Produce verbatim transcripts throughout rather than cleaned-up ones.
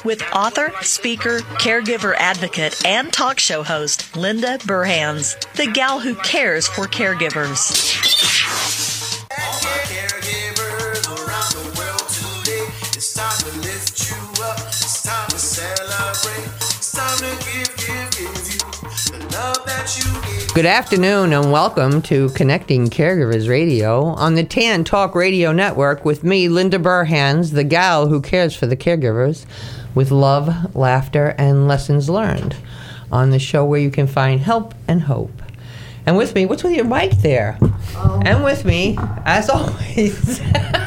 with author, speaker, caregiver advocate, and talk show host Linda Burhans, the gal who cares for caregivers. Caregivers around the world today. It's time to lift you up. It's time to celebrate. It's time to give, give, give you the love that you give. Good afternoon and welcome to Connecting Caregivers Radio on the Tan Talk Radio Network with me, Linda Burhans, the gal who cares for the caregivers, with love, laughter, and lessons learned on the show where you can find help and hope. And with me, what's with your mic there? Oh. And with me, as always,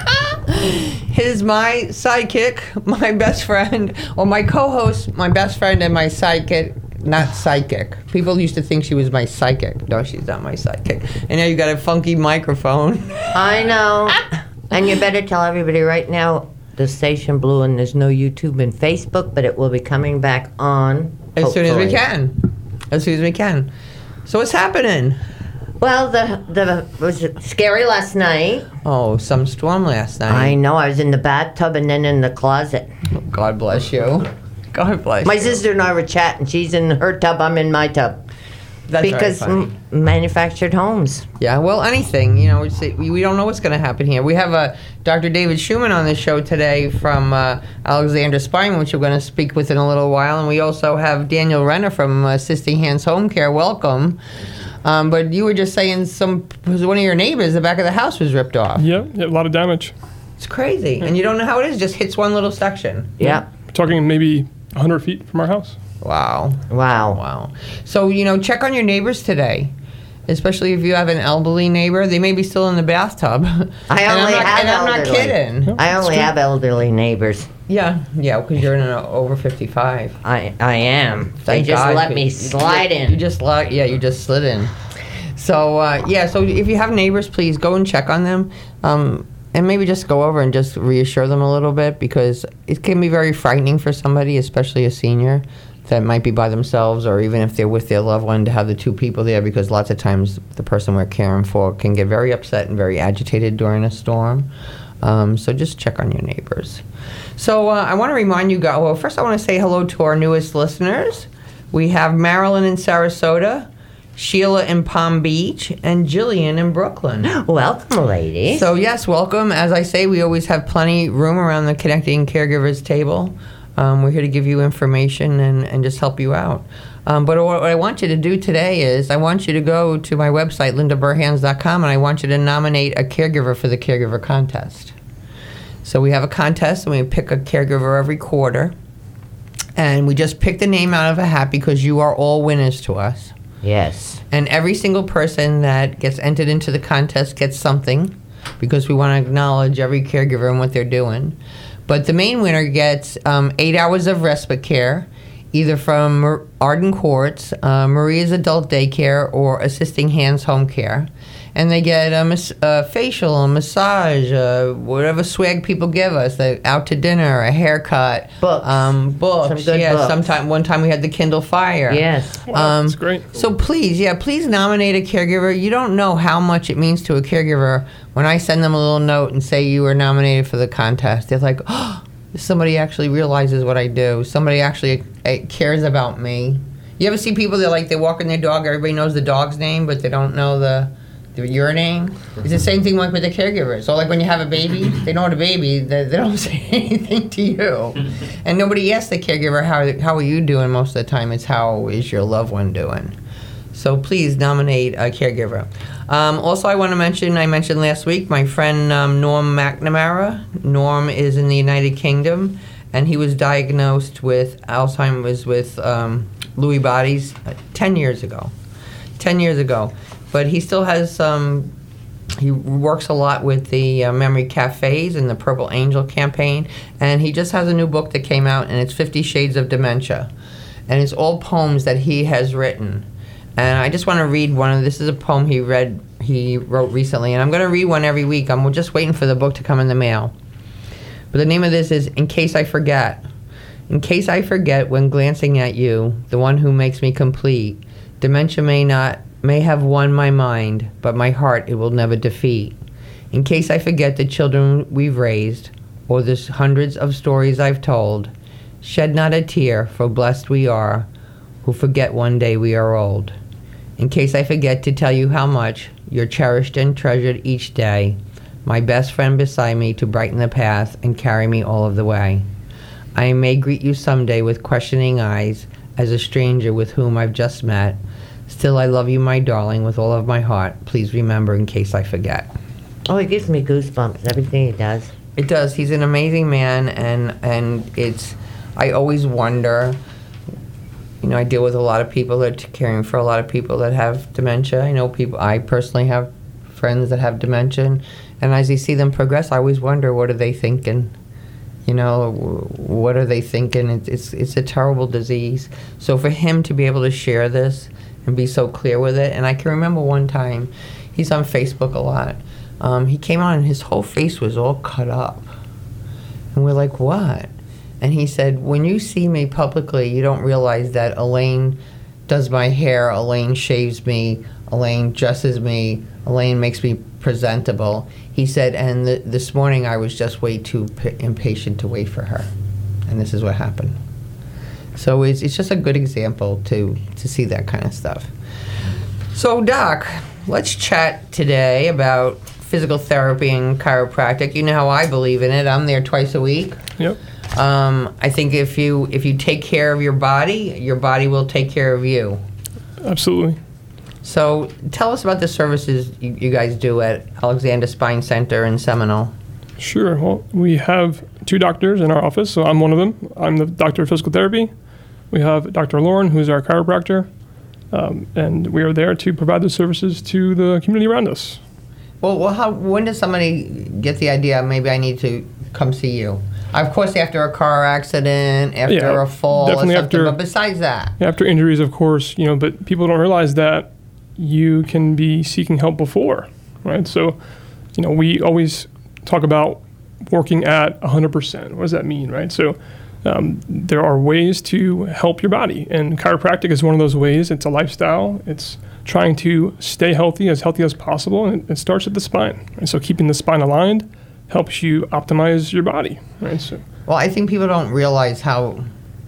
is my sidekick, my best friend, or my co-host, my best friend, and my sidekick. Not psychic. People used to think she was my psychic. No, she's not my psychic. And now you got a funky microphone. I know. And you better tell everybody right now, the station blew and there's no YouTube and Facebook, but it will be coming back on. As hopefully. soon as we can. As soon as we can. So what's happening? Well, the the it was scary last night. Oh, some storm last night. I know. I was in the bathtub and then in the closet. Oh, God bless you. God bless My you. sister and I were chatting. She's in her tub. I'm in my tub. That's because very funny. m- manufactured homes. Yeah, well, anything. You know, it's, we, we don't know what's going to happen here. We have uh, Doctor David Schumann on the show today from uh, Alexander Spine, which we're going to speak with in a little while. And we also have Daniel Renner from uh, Assisting Hands Home Care. Welcome. Um, but you were just saying some one of your neighbors, the back of the house was ripped off. Yeah, yeah, a lot of damage. It's crazy. And you don't know how it is. It just hits one little section. Yeah. We're talking maybe one hundred feet from our house. Wow. Wow. Wow. So, you know, check on your neighbors today, especially if you have an elderly neighbor. They may be still in the bathtub. I and only I'm not, have and I'm not elderly. kidding. I only have elderly neighbors. Yeah, yeah, because you're in an over fifty-five. I I am. They Thank just God, let 'cause me you- slide you, in. You just li- yeah, you just slid in. So uh, yeah, so if you have neighbors, please go and check on them, um, and maybe just go over and just reassure them a little bit, because it can be very frightening for somebody, especially a senior that might be by themselves, or even if they're with their loved one, to have the two people there, because lots of times the person we're caring for can get very upset and very agitated during a storm. Um, so just check on your neighbors. So uh, I want to remind you guys, well, first I want to say hello to our newest listeners. We have Marilyn in Sarasota, Sheila in Palm Beach, and Jillian in Brooklyn. Welcome, ladies. So yes, welcome. As I say, we always have plenty room around the Connecting Caregivers table. Um, we're here to give you information and, and just help you out. Um, but what I want you to do today is I want you to go to my website, linda burhans dot com, and I want you to nominate a caregiver for the caregiver contest. So we have a contest, and we pick a caregiver every quarter. And we just pick the name out of a hat because you are all winners to us. Yes. And every single person that gets entered into the contest gets something, because we want to acknowledge every caregiver and what they're doing. But the main winner gets um, eight hours of respite care, either from Arden Courts, uh, Maria's Adult Daycare, or Assisting Hands Home Care. And they get a, mas- a facial, a massage, uh, whatever swag people give us, they, out to dinner, a haircut, Books. um, books. Some good yeah, books. sometime one time we had the Kindle Fire. Yes. Um, That's great. So please, yeah, please nominate a caregiver. You don't know how much it means to a caregiver when I send them a little note and say you were nominated for the contest. They're like, oh, somebody actually realizes what I do. Somebody actually uh, cares about me. You ever see people that like they walk in their dog, everybody knows the dog's name, but they don't know the, the your name? It's the same thing like with the caregivers. So like when you have a baby, they know the baby, they, they don't say anything to you. And nobody asks the caregiver, how how are you doing most of the time? It's how is your loved one doing? So please nominate a caregiver. Um, also, I want to mention, I mentioned last week, my friend um, Norm McNamara. Norm is in the United Kingdom, and he was diagnosed with Alzheimer's with um, Lewy bodies uh, ten years ago. ten years ago. But he still has some, he works a lot with the uh, memory cafes and the Purple Angel campaign, and he just has a new book that came out, and it's Fifty Shades of Dementia. And it's all poems that he has written. And I just want to read one of, this is a poem he read, he wrote recently, and I'm going to read one every week. I'm just waiting for the book to come in the mail. But the name of this is In Case I Forget. In case I forget when glancing at you, the one who makes me complete, dementia may not, may have won my mind, but my heart it will never defeat. In case I forget the children we've raised, or the hundreds of stories I've told, Shed not a tear, for blessed we are, who forget one day we are old. In case I forget to tell you how much you're cherished and treasured each day, my best friend beside me to brighten the path and carry me all of the way. I may greet you someday with questioning eyes as a stranger with whom I've just met. Still, I love you, my darling, with all of my heart. Please remember in case I forget. Oh, it gives me goosebumps, everything he does. It does. He's an amazing man, and and it's. I always wonder. You know, I deal with a lot of people that are caring for a lot of people that have dementia. I know people. I personally have friends that have dementia, and as you see them progress, I always wonder, what are they thinking? You know, what are they thinking? It's it's, it's a terrible disease. So for him to be able to share this and be so clear with it, and I can remember one time, he's on Facebook a lot. Um, he came on and his whole face was all cut up. And we're like, what? And he said, when you see me publicly, you don't realize that Elaine does my hair, Elaine shaves me, Elaine dresses me, Elaine makes me presentable. He said, and th- this morning I was just way too p- impatient to wait for her. And this is what happened. So it's, it's just a good example to, to see that kind of stuff. So, Doc, let's chat today about physical therapy and chiropractic. You know how I believe in it. I'm there twice a week. Yep. Um, I think if you if you take care of your body, your body will take care of you. Absolutely. So tell us about the services you, you guys do at Alexander Spine Center in Seminole. Sure. Well, we have two doctors in our office, so I'm one of them. I'm the doctor of physical therapy. We have Doctor Lauren, who's our chiropractor, um, and we are there to provide the services to the community around us. Well, well, how when does somebody get the idea, maybe I need to come see you? Of course, after a car accident, after Yeah, a fall or definitely something, after- but besides that. After injuries, of course, you know, but people don't realize that you can be seeking help before, right? So, you know, we always talk about working at one hundred percent. What does that mean, right? So um, there are ways to help your body, and chiropractic is one of those ways. It's a lifestyle. It's trying to stay healthy, as healthy as possible, and it, it starts at the spine. And so keeping the spine aligned helps you optimize your body, right? So, Well, I think people don't realize how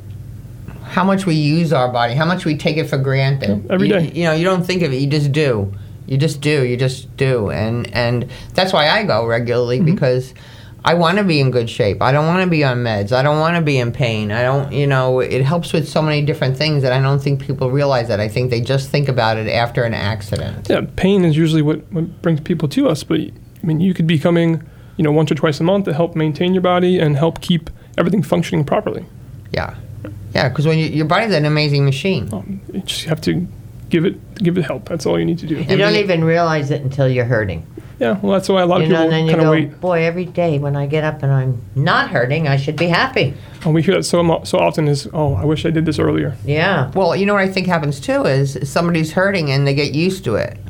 how much we use our body, how much we take it for granted. Yeah, every you, day. You know, you don't think of it, you just do. You just do, you just do. And and that's why I go regularly, Mm-hmm. because I want to be in good shape. I don't want to be on meds. I don't want to be in pain. I don't, you know, it helps with so many different things that I don't think people realize that. I think they just think about it after an accident. yeah, pain is usually what, what brings people to us, but I mean, you could be coming, you know, once or twice a month to help maintain your body and help keep everything functioning properly. Yeah. Yeah, because when you, your body's an amazing machine. Um, you just have to give it give it help. That's all you need to do. You don't even realize it until you're hurting. Yeah, well, that's why a lot You of know, and then people you kind of go, wait. boy, every day when I get up and I'm not hurting, I should be happy. And we hear that so mo- so often is, oh, I wish I did this earlier. Yeah. Well, you know what I think happens too is somebody's hurting and they get used to it.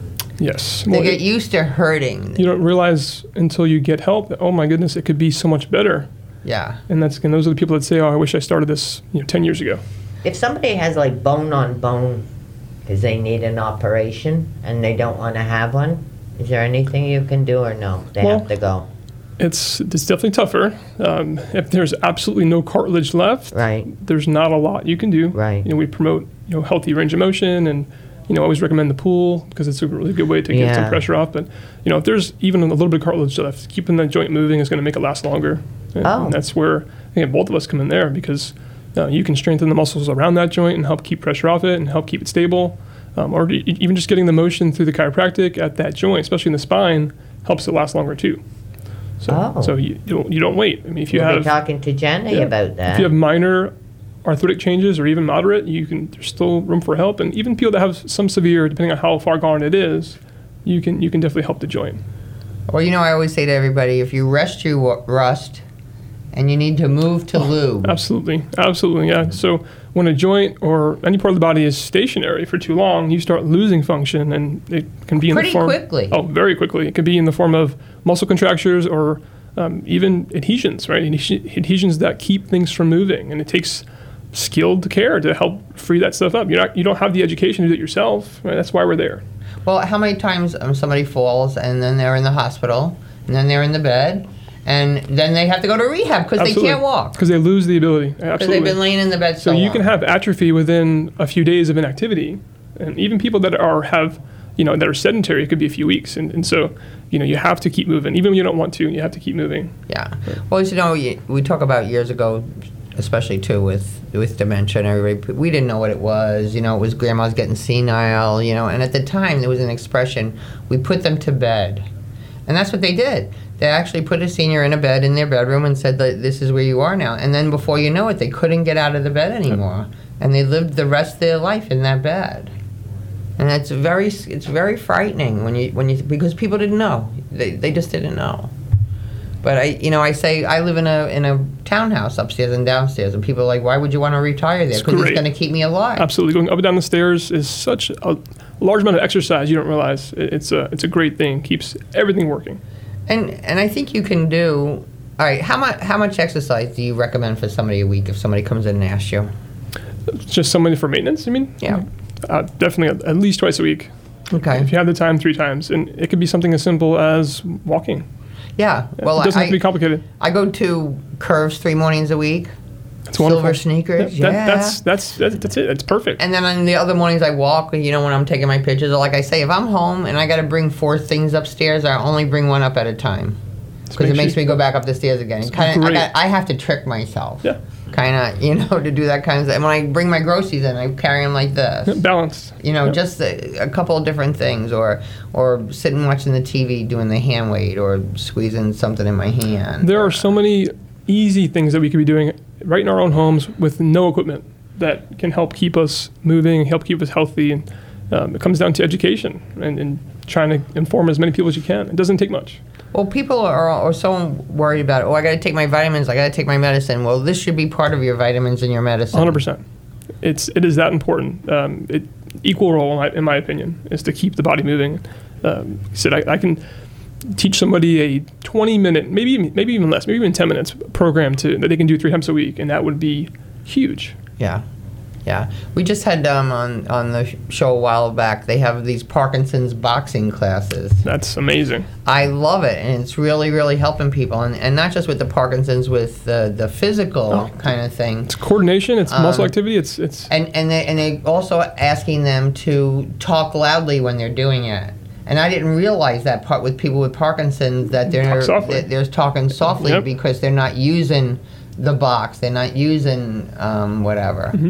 Yes. They Well, get it- used to hurting. you don't realize until you get help that, oh my goodness, it could be so much better. Yeah. And that's and those are the people that say, oh, I wish I started this, you know, ten years ago. If somebody has like bone on bone because they need an operation and they don't want to have one, is there anything you can do or no? They Well, have to go. It's it's definitely tougher. Um, if there's absolutely no cartilage left, Right. there's not a lot you can do. Right. You know, we promote, you know, healthy range of motion, and you know, always recommend the pool because it's a really good way to get some Yeah. pressure off. But you know, if there's even a little bit of cartilage left, keeping that joint moving is going to make it last longer. And, Oh. and that's where I think both of us come in there, because uh, you can strengthen the muscles around that joint and help keep pressure off it and help keep it stable. Um, or e- even just getting the motion through the chiropractic at that joint, especially in the spine, helps it last longer too. So, Oh. so you, you don't you don't wait. I mean, if you We'll be have talking to Jenny yeah, about that. if you have minor arthritic changes or even moderate, you can there's still room for help. And even people that have some severe, depending on how far gone it is, you can you can definitely help the joint. Well, you know, I always say to everybody, if you rest, you wa- rust, and you need to move to lube. Absolutely, absolutely, yeah. So when a joint or any part of the body is stationary for too long, you start losing function, and it can be in Pretty the form quickly. Oh, very quickly. It could be in the form of muscle contractures or um, even adhesions, right? Adhes- Adhesions that keep things from moving, and it takes skilled care to help free that stuff up. You're not, you don't have the education to do it yourself, right? That's why we're there. Well, how many times um, somebody falls and then they're in the hospital and then they're in the bed And then they have to go to rehab because they can't walk. Because they lose the ability. Because Absolutely. they've been laying in the bed so So you long. can have atrophy within a few days of inactivity. And even people that are have, you know, that are sedentary, it could be a few weeks. And, and so, you know, you have to keep moving. Even when you don't want to, you have to keep moving. Yeah. Well, as you know, you- we talk about years ago, especially too with with dementia and everybody, we didn't know what it was. You know, it was grandma's getting senile, you know, and at the time there was an expression, we put them to bed. And that's what they did. They actually put a senior in a bed in their bedroom and said that this is where you are now. And then before you know it, they couldn't get out of the bed anymore. And they lived the rest of their life in that bed. And it's very it's very frightening when you when you because people didn't know. They they just didn't know. But I, you know, I say I live in a in a townhouse upstairs and downstairs, and people are like, "Why would you want to retire there? Because it's great. going to keep me alive." Absolutely. Going up and down the stairs is such a large amount of exercise you don't realize. It- It's a, it's a great thing. Keeps everything working. And and I think you can do. All right, how much how much exercise do you recommend for somebody a week if somebody comes in and asks you? Just somebody for maintenance, I mean? Yeah. Uh, definitely at- at least twice a week. Okay. If you have the time, three times. And it could be something as simple as walking. Yeah. Well, it doesn't I, have to be complicated. I go to Curves three mornings a week. It's wonderful. Silver sneakers. That- Yeah. That's, that's, that's, that's it. It's perfect. And then on the other mornings I walk, you know, when I'm taking my pictures, or like I say, if I'm home and I got to bring four things upstairs, I only bring one up at a time. Because it makes makes you- me go back up the stairs again. Kind of, I, great. got, I have to trick myself. Yeah. Kind of, you know, to do that kind of thing. When I bring my groceries in, I carry them like this. Yeah, balanced. You know, Yeah. just a, a couple of different things, or or sitting watching the T V doing the hand weight, or squeezing something in my hand. There are so many easy things that we could be doing right in our own homes with no equipment that can help keep us moving, help keep us healthy. And um, it comes down to education and, and trying to inform as many people as you can. It doesn't take much. Well, people are, are so worried about, oh, I got to take my vitamins, I got to take my medicine. Well, this should be part of your vitamins and your medicine. one hundred percent. It's, it is that important. Um, it, equal role, in my, in my opinion, is to keep the body moving. Um, like I said, I, I can teach somebody a twenty minute, maybe even, maybe even less, maybe even ten minutes program to, that they can do three times a week, and that would be huge. Yeah, yeah. We just had um, on on the sh- show a while back. They have these Parkinson's boxing classes. That's amazing. I love it, and it's really, really helping people, and, and not just with the Parkinson's, with the the physical Oh. kind of thing. It's coordination. It's muscle Um, activity. It's it's And and they and they also asking them to talk loudly when they're doing it. And I didn't realize that part with people with Parkinson's, that they're Talk softly. that they're talking softly Yep. because they're not using the box, they're not using um, whatever. Mm-hmm.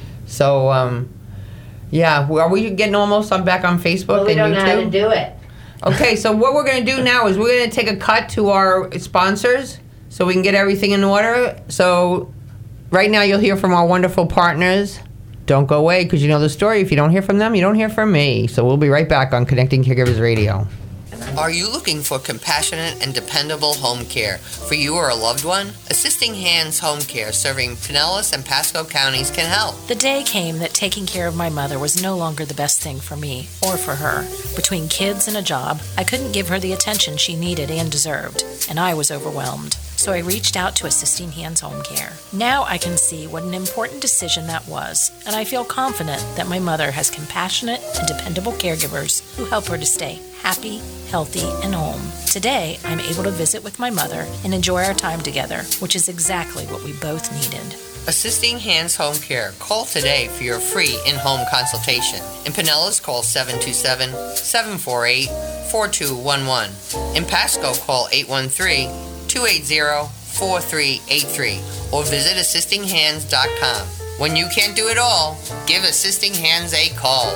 So um, yeah, well, are we getting almost on back on Facebook But we and don't know how to YouTube? do it. Okay, so what we're going to do now is we're going to take a cut to our sponsors so we can get everything in order. So right now you'll hear from our wonderful partners. Don't go away because you know the story. If you don't hear from them, you don't hear from me. So we'll be right back on Connecting Caregivers Radio. Are you looking for compassionate and dependable home care for you or a loved one? Assisting Hands Home Care, serving Pinellas and Pasco counties, can help. The day came that taking care of my mother was no longer the best thing for me or for her. Between kids and a job, I couldn't give her the attention she needed and deserved, and I was overwhelmed. So I reached out to Assisting Hands Home Care. Now I can see what an important decision that was, and I feel confident that my mother has compassionate and dependable caregivers who help her to stay happy, healthy, and home. Today, I'm able to visit with my mother and enjoy our time together, which is exactly what we both needed. Assisting Hands Home Care. Call today for your free in-home consultation. In Pinellas, call seven two seven, seven four eight, four two one one. In Pasco, call eight one three, two eight zero, four three eight three or visit assisting hands dot com. When you can't do it all, give Assisting Hands a call.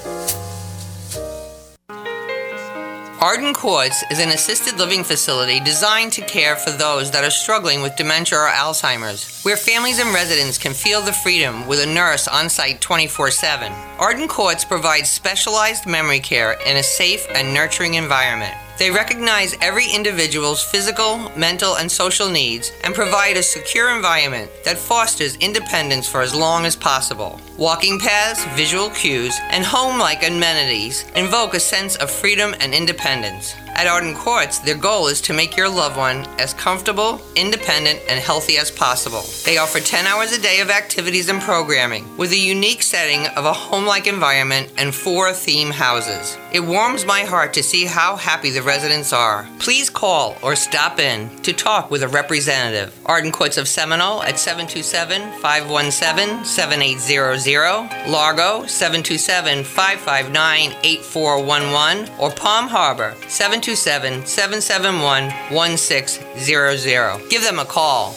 Arden Courts is an assisted living facility designed to care for those that are struggling with dementia or Alzheimer's, where families and residents can feel the freedom with a nurse on site twenty-four seven. Arden Courts provides specialized memory care in a safe and nurturing environment. They recognize every individual's physical, mental, and social needs and provide a secure environment that fosters independence for as long as possible. Walking paths, visual cues, and home-like amenities invoke a sense of freedom and independence. At Arden Courts, their goal is to make your loved one as comfortable, independent, and healthy as possible. They offer ten hours a day of activities and programming, with a unique setting of a home-like environment and four theme houses. It warms my heart to see how happy the residents are. Please call or stop in to talk with a representative. Arden Courts of Seminole at seven two seven, five one seven, seven eight zero zero, Largo seven two seven, five five nine, eight four one one, or Palm Harbor seven two seven, seven seven one, one six zero zero. Give them a call.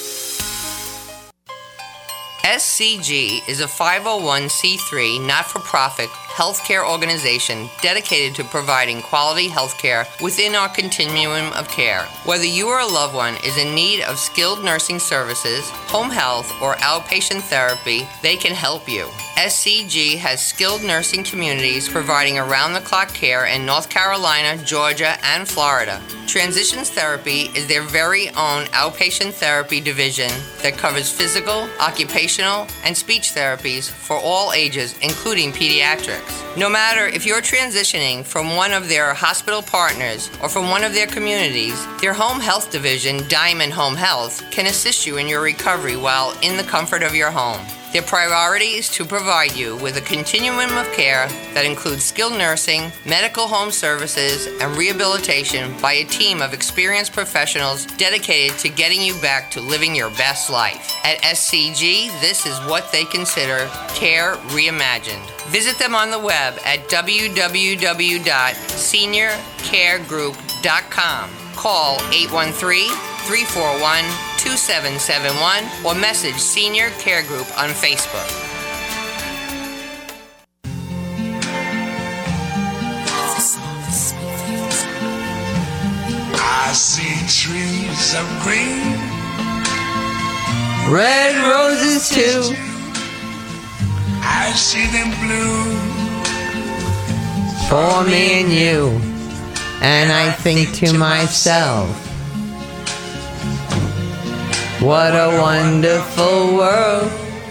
S C G is a five oh one c three not-for-profit healthcare organization dedicated to providing quality healthcare within our continuum of care. Whether you or a loved one is in need of skilled nursing services, home health, or outpatient therapy, they can help you. S C G has skilled nursing communities providing around-the-clock care in North Carolina, Georgia, and Florida. Transitions Therapy is their very own outpatient therapy division that covers physical, occupational, and speech therapies for all ages, including pediatrics. No matter if you're transitioning from one of their hospital partners or from one of their communities, their home health division, Diamond Home Health, can assist you in your recovery while in the comfort of your home. Their priority is to provide you with a continuum of care that includes skilled nursing, medical home services, and rehabilitation by a team of experienced professionals dedicated to getting you back to living your best life. At S C G, this is what they consider care reimagined. Visit them on the web at w w w dot senior care group dot com. Call eight one three, three four one, two seven seven one or message Senior Care Group on Facebook. I see trees of green, Red roses too. I see them blue For me and you. And I think to myself, what a wonderful world.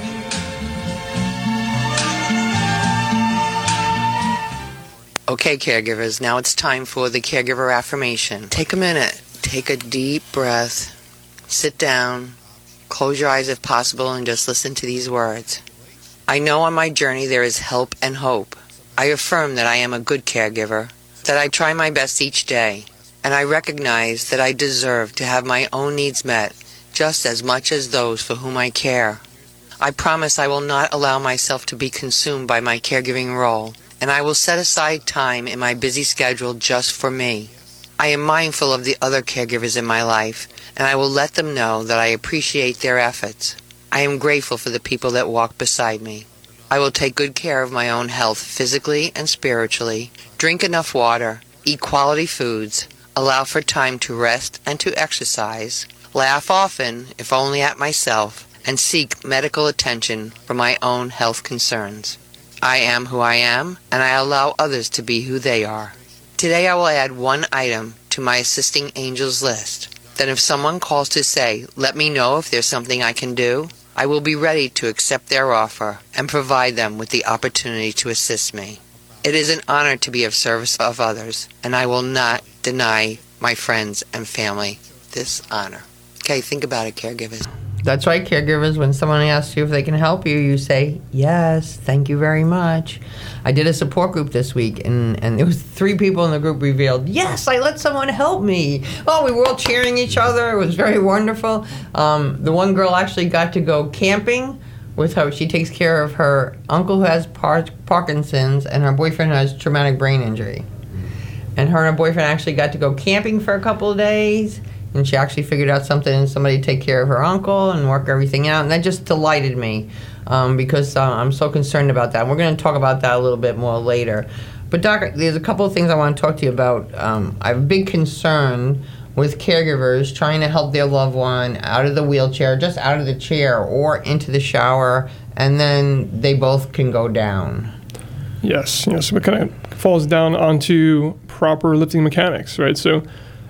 Okay, caregivers, now it's time for the caregiver affirmation. Take a minute, take a deep breath, sit down, close your eyes if possible, and just listen to these words. I know on my journey there is help and hope. I affirm that I am a good caregiver, that I try my best each day, and I recognize that I deserve to have my own needs met just as much as those for whom I care. I promise I will not allow myself to be consumed by my caregiving role, and I will set aside time in my busy schedule just for me. I am mindful of the other caregivers in my life, and I will let them know that I appreciate their efforts. I am grateful for the people that walk beside me. I will take good care of my own health physically and spiritually, drink enough water, eat quality foods, allow for time to rest and to exercise, laugh often, if only at myself, and seek medical attention for my own health concerns. I am who I am, and I allow others to be who they are. Today I will add one item to my Assisting Angels list. Then if someone calls to say, let me know if there's something I can do, I will be ready to accept their offer and provide them with the opportunity to assist me. It is an honor to be of service of others, and I will not deny my friends and family this honor. Okay, think about it, caregivers. That's right, caregivers. When someone asks you if they can help you, you say, yes, thank you very much. I did a support group this week, and, and there was three people in the group revealed, yes, I let someone help me. Oh, we were all cheering each other. It was very wonderful. Um, the one girl actually got to go camping with her. She takes care of her uncle who has par- Parkinson's, and her boyfriend has traumatic brain injury. And her and her boyfriend actually got to go camping for a couple of days. And she actually figured out something and somebody to take care of her uncle and work everything out. And that just delighted me um, because uh, I'm so concerned about that. And we're going to talk about that a little bit more later. But, Doc, there's a couple of things I want to talk to you about. Um, I have a big concern with caregivers trying to help their loved one out of the wheelchair, just out of the chair or into the shower, and then they both can go down. Yes. You know, so it kind of falls down onto proper lifting mechanics, right? So,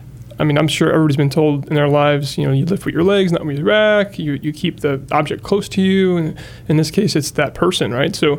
I mean, I'm sure everybody's been told in their lives, you know, you lift with your legs, not with your back. You you keep the object close to you. And in this case, it's that person, right? So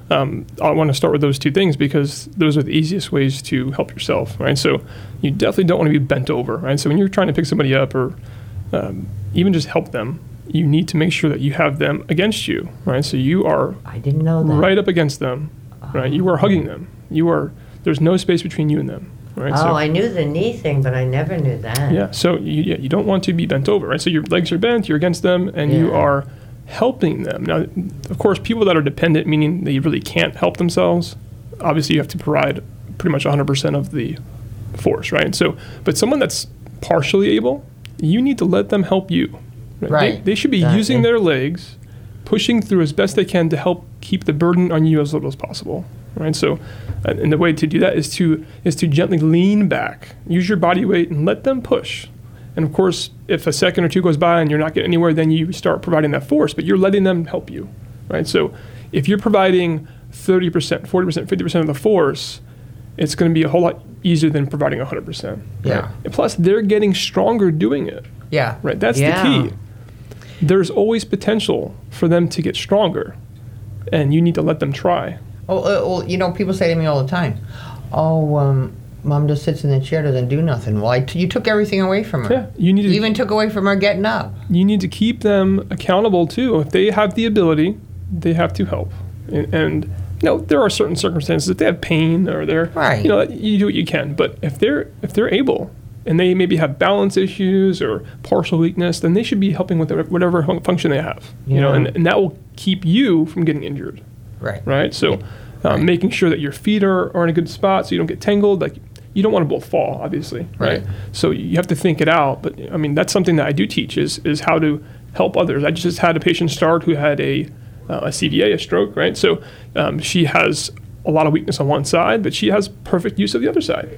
um, I want to start with those two things because those are the easiest ways to help yourself, right? So you definitely don't want to be bent over, right? So when you're trying to pick somebody up or um, even just help them, you need to make sure that you have them against you, right? So you are I didn't know that. right up against them, right? You are hugging them. You are, there's no space between you and them, right? Oh, so, I knew the knee thing, but I never knew that. yeah, so you, yeah, you don't want to be bent over, right? So your legs are bent, you're against them, and you Yeah. are helping them. Now, of course, people that are dependent, meaning they really can't help themselves, obviously you have to provide pretty much one hundred percent of the force, right? So, but someone that's partially able, you need to let them help you. Right. They, they should be Exactly. using their legs, pushing through as best they can to help keep the burden on you as little as possible, right? So, uh, and the way to do that is to is to gently lean back, use your body weight, and let them push. And of course, if a second or two goes by and you're not getting anywhere, then you start providing that force, but you're letting them help you, right? So, if you're providing thirty percent, forty percent, fifty percent of the force, it's going to be a whole lot easier than providing one hundred percent. Right? Yeah. And plus, they're getting stronger doing it. Yeah. Right, that's Yeah. the key. There's always potential for them to get stronger, and you need to let them try. Oh, uh, well, you know, people say to me all the time, "Oh, um, Mom just sits in the chair, doesn't do nothing." Well, I t- you took everything away from her. Yeah, you need to You even took away from her getting up. you need to keep them accountable too. If they have the ability, they have to help. And, and you know, there are certain circumstances if they have pain or they're Right. you know, you do what you can. But if they're if they're able and they maybe have balance issues or partial weakness, then they should be helping with whatever fun- function they have. You know, Yeah. and, and that will keep you from getting injured. Right. Right? So um, Right. making sure that your feet are, are in a good spot so you don't get tangled. Like you don't want to both fall, obviously. Right. Right. So you have to think it out. But I mean, that's something that I do teach is is how to help others. I just had a patient start who had a uh, a C V A, a stroke, right? So um, she has a lot of weakness on one side, but she has perfect use of the other side.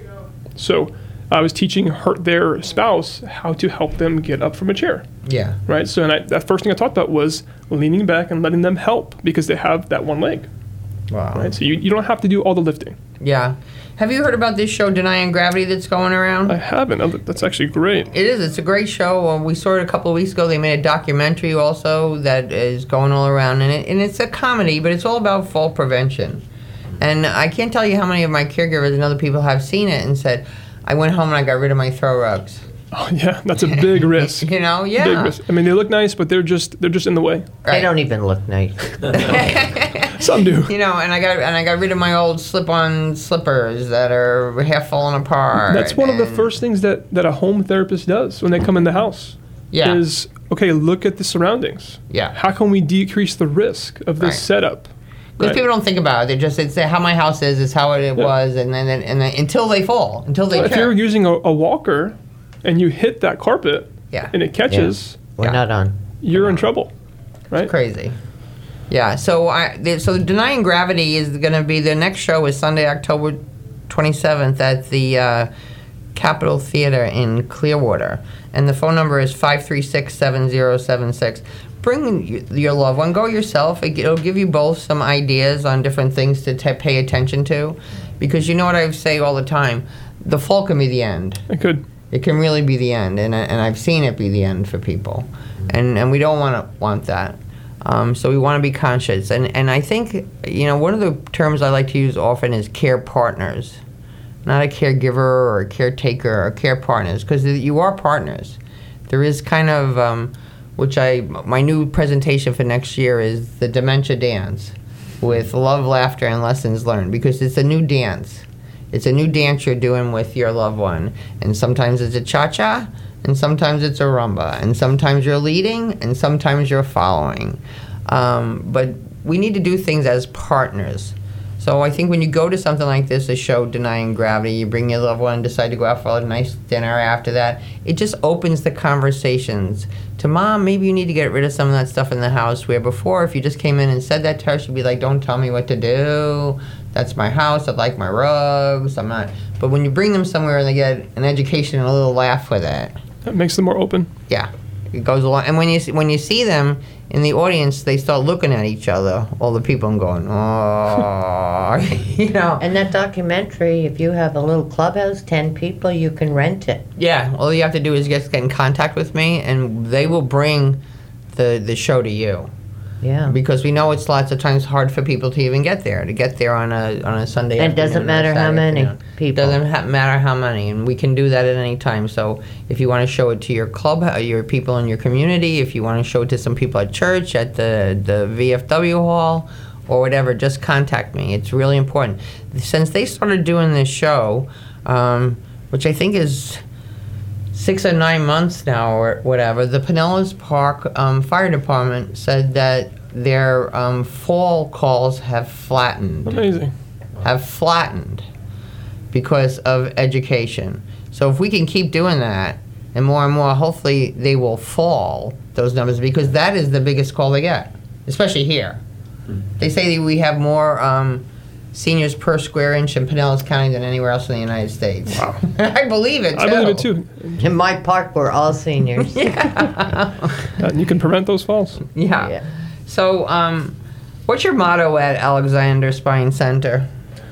So I was teaching her their spouse how to help them get up from a chair. Yeah. Right. So, and I, that first thing I talked about was leaning back and letting them help because they have that one leg. Wow. Right. So you, you don't have to do all the lifting. Yeah. Have you heard about this show, Denying Gravity, that's going around? I haven't. Oh, That's actually great. It is. It's a great show. Uh, we saw it a couple of weeks ago. They made a documentary also that is going all around, and it and it's a comedy, but it's all about fall prevention. And I can't tell you how many of my caregivers and other people have seen it and said, "I went home and I got rid of my throw rugs." Oh yeah, that's a big risk. You know, yeah. Big risk. I mean, they look nice, but they're just they're just in the way. They Right. don't even look nice. Some do. You know, and I got and I got rid of my old slip-on slippers that are half falling apart. That's one of the and- first things that, that a home therapist does when they come in the house. Yeah. Is okay. Look at the surroundings. Yeah. How can we decrease the risk of this Right. setup? Because Right. people don't think about it. They just it's how my house is, is how it, it Yeah. was, and then and then until they fall, until they Well, if trip. you're using a, a walker and you hit that carpet Yeah. and it catches, We're Yeah. not on. you're in trouble, right? Crazy. Yeah. So I the, so Denying Gravity is going to be the next show is Sunday, October twenty-seventh at the uh, Capitol Theater in Clearwater, and the phone number is five three six, seven zero seven six. Bring y- your loved one. Go yourself. It- It'll give you both some ideas on different things to t- pay attention to, because you know what I say all the time. The fall can be the end. It could. It can really be the end, and and I've seen it be the end for people, and and we don't want to want that. Um, so we want to be conscious, and and I think you know one of the terms I like to use often is care partners, not a caregiver or a caretaker or care partners, because you are partners. There is kind of um, which I my new presentation for next year is the dementia dance, with love, laughter, and lessons learned, because it's a new dance. It's a new dance you're doing with your loved one. And sometimes it's a cha-cha, and sometimes it's a rumba, and sometimes you're leading, and sometimes you're following. Um, but we need to do things as partners. So I think when you go to something like this, a show, Denying Gravity, you bring your loved one, decide to go out for a nice dinner after that, it just opens the conversations to, Mom, maybe you need to get rid of some of that stuff in the house, where before, if you just came in and said that to her, she'd be like, don't tell me what to do. That's my house. I like my rugs. I'm not. But when you bring them somewhere and they get an education and a little laugh with it, That makes them more open. yeah, it goes along. And when you see, when you see them in the audience, they start looking at each other, all the people, and going, oh, you know. And that documentary, if you have a little clubhouse, ten people, you can rent it. Yeah, all you have to do is just get in contact with me, and they will bring the the show to you. Yeah. Because we know it's lots of times hard for people to even get there, to get there on a on a Sunday And it afternoon doesn't or matter how Saturday many afternoon. people. Doesn't ha- matter how many, and we can do that at any time. So if you want to show it to your club, uh, your people in your community, if you want to show it to some people at church, at the, the V F W hall, or whatever, just contact me. It's really important. Since they started doing this show, um, which I think is six or nine months now or whatever, the Pinellas Park um, Fire Department said that their um, fall calls have flattened, Amazing. have flattened because of education. So if we can keep doing that, and more and more, hopefully they will fall, those numbers, because that is the biggest call they get, especially here. They say that we have more um, seniors per square inch in Pinellas County than anywhere else in the United States. Wow. I believe it, too. I believe it too. In my park, we're all seniors. Uh, you can prevent those falls. Yeah. Yeah. So, um, what's your motto at Alexander Spine Center?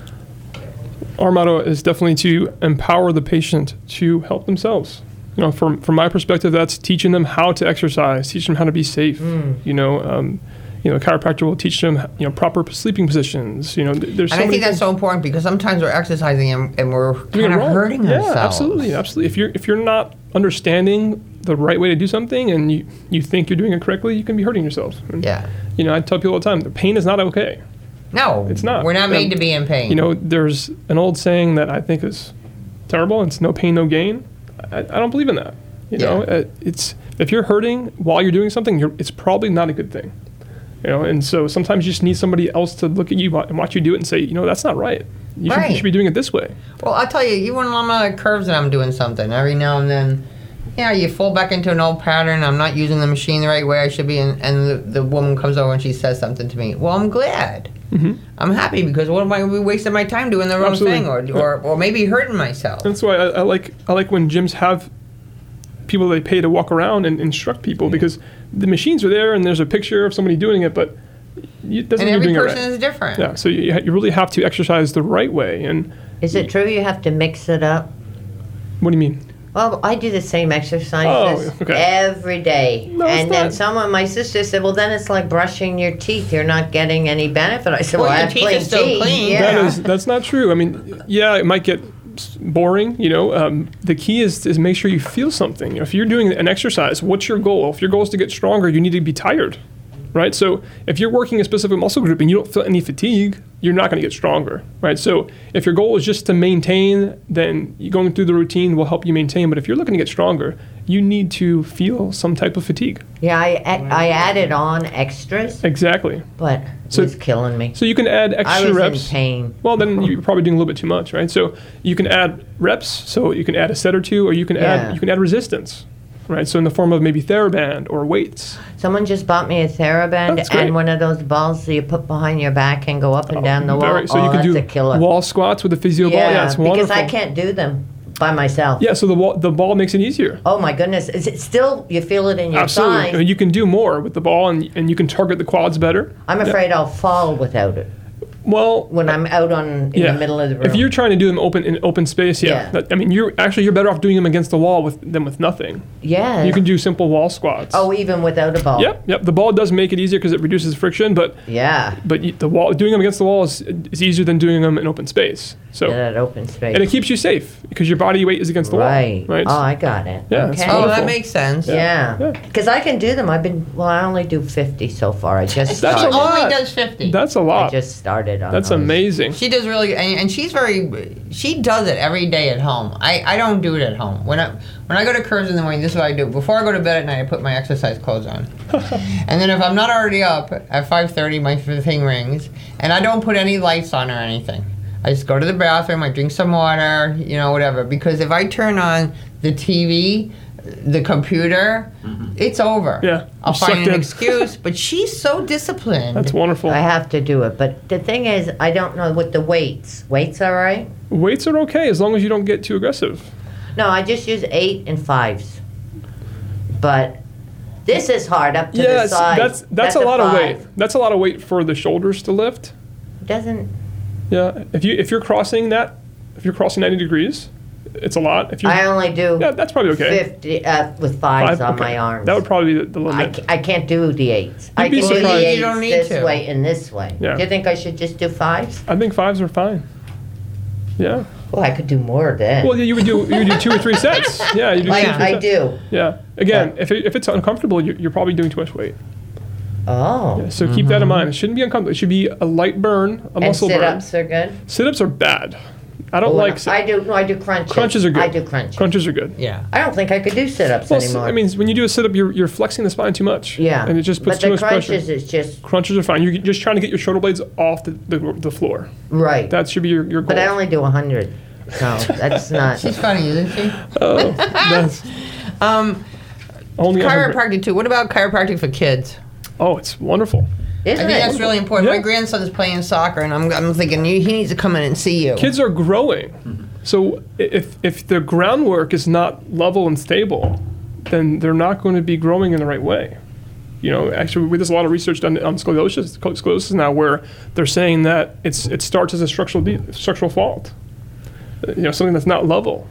Our motto is definitely to empower the patient to help themselves. You know, from from my perspective, that's teaching them how to exercise, teaching them how to be safe. Mm. You know, um, you know, a chiropractor will teach them, you know, proper sleeping positions. You know, th- there's so And I many think that's things- so important because sometimes we're exercising and, and we're doing kind it of wrong. hurting yeah, ourselves. absolutely, absolutely. If you're if you're not understanding the right way to do something and you, you think you're doing it correctly, you can be hurting yourself. And, Yeah. You know, I tell people all the time, the pain is not okay. No, It's not. We're not made Um, to be in pain. You know, there's an old saying that I think is terrible. It's no pain, no gain. I, I don't believe in that. You know, Yeah. uh, it's if you're hurting while you're doing something, you're, it's probably not a good thing. You know, and so sometimes you just need somebody else to look at you and watch you do it and say, you know, that's not right. You, should, Right. you should be doing it this way. Well, I'll tell you, even when I'm on curves and I'm doing something, every now and then, yeah, you fall back into an old pattern. I'm not using the machine the right way I should be, and, and the, the woman comes over and she says something to me. Well, I'm glad. Mm-hmm. I'm happy because what am I wasting my time doing the wrong Absolutely. thing, or, Yeah. or or maybe hurting myself? That's why I, I like I like when gyms have people they pay to walk around and instruct people because the machines are there and there's a picture of somebody doing it, but it doesn't And mean every you're doing person it right. is different. Yeah, so you, you really have to exercise the right way. And Is it true you have to mix it up? what do you mean? Well, I do the same exercises Oh, okay. every day. No, it's and then not. someone, my sister said, well, then it's like brushing your teeth. You're not getting any benefit. I said, Well, well, I your have teeth are clean still teeth. clean. Yeah. That is that's not true. I mean, yeah, it might get s- boring. You know, um, the key is is make sure you feel something. You know, if you're doing an exercise, what's your goal? If your goal is to get stronger, you need to be tired, right? So if you're working a specific muscle group and you don't feel any fatigue, you're not going to get stronger, right? So if your goal is just to maintain, then you going through the routine will help you maintain. But if you're looking to get stronger, you need to feel some type of fatigue. Yeah, I, I added on extras, Exactly. but So- it was killing me. So you can add I extra was reps. in pain. Well, then you're probably doing a little bit too much, right? So you can add reps, so you can add a set or two, or you can Yeah. add you can add resistance, right? So in the form of maybe TheraBand or weights. Someone just bought me a TheraBand That's great. and one of those balls that you put behind your back and go up and down the wall. Very- so oh, you can that's do a killer. wall squats with a physio ball. Yeah, it's wonderful. because I can't do them by myself. Yeah, so the wall, the ball makes it easier. Oh my goodness! Is it still? You feel it in your Absolutely. thigh. I mean, you can do more with the ball, and and you can target the quads better. I'm afraid I'll fall without it Well, when I'm out on in yeah. the middle of the room. If you're trying to do them open in open space, yeah. Yeah. That- I mean, you're actually you're better off doing them against the wall with than with nothing. yeah. You can do simple wall squats. Oh, even without a ball. Yep, yep. The ball does make it easier because it reduces friction, but Yeah. but y- the wall doing them against the wall is, is easier than doing them in open space. So In that open space. and it keeps you safe because your body weight is against the right. wall, right? Oh, I got it. Yeah, it's Okay. Oh, wonderful. that makes sense. Yeah. Yeah. Because I can do them. I've been well. I only do fifty so far. I just That's a started. lot. Only does fifty. That's a I lot. just started on. That's those. amazing. She does really, and, and she's very. She does it every day at home. I, I don't do it at home. When I when I go to curves in the morning, this is what I do. Before I go to bed at night, I put my exercise clothes on, and then if I'm not already up at five thirty, my thing rings, and I don't put any lights on or anything. I just go to the bathroom. I drink some water, you know, whatever. Because if I turn on the T V, the computer, it's over. Yeah, I'll you're find sucked an in. excuse. But she's so disciplined. That's wonderful. I have to do it, but the thing is, I don't know with the weights. Weights, all right? Weights are okay as long as you don't get too aggressive. No, I just use eight and fives. But this is hard up to the Yes, side. that's that's, a lot of five. weight. That's a lot of weight for the shoulders to lift. Doesn't Yeah, if you if you're crossing that, if you're crossing ninety degrees, it's a lot. If you, I only do yeah, that's probably okay. fifty uh, with fives Five? on Okay. my arms. That would probably be the, the I, limit. ca- I can't do the eights. I be can do the surprised. eights You don't need this to. way and this way. Yeah. Do you think I should just do fives? I think fives are fine. Yeah. Well, I could do more then. Well, yeah, you would do you would do two or three sets. Yeah, you do like two or three I sets. do. Yeah. Again, if it, if it's uncomfortable, you're, you're probably doing too much weight. Oh. So keep that in mind. It shouldn't be uncomfortable. It should be a light burn, a And muscle burn. sit-ups are good? Sit-ups are bad. I don't Well, like. Sit- I do, no, I do crunches. crunches are good. I do crunches. Crunches are good. Yeah. I don't think I could do sit-ups Well, s- anymore. I mean, when you do a sit-up, you're, you're flexing the spine too much. yeah. And it just puts but too the much crunches pressure. is just, Crunches are fine. You're just trying to get your shoulder blades off the, the, the floor. right. That should be your, your goal. But I only do one hundred. So that's not. She's funny, isn't she? Oh, that's Um, only one hundred. chiropractic too. What about chiropractic for kids? Oh, it's wonderful. I Isn't think it? that's really important. Yeah. My grandson's playing soccer, and I'm, I'm thinking he he needs to come in and see you. Kids are growing. So if if the groundwork is not level and stable, then they're not going to be growing in the right way. You know, actually, there's a lot of research done on scoliosis, scoliosis now, where they're saying that it's it starts as a structural de- structural fault. You know, something that's not level,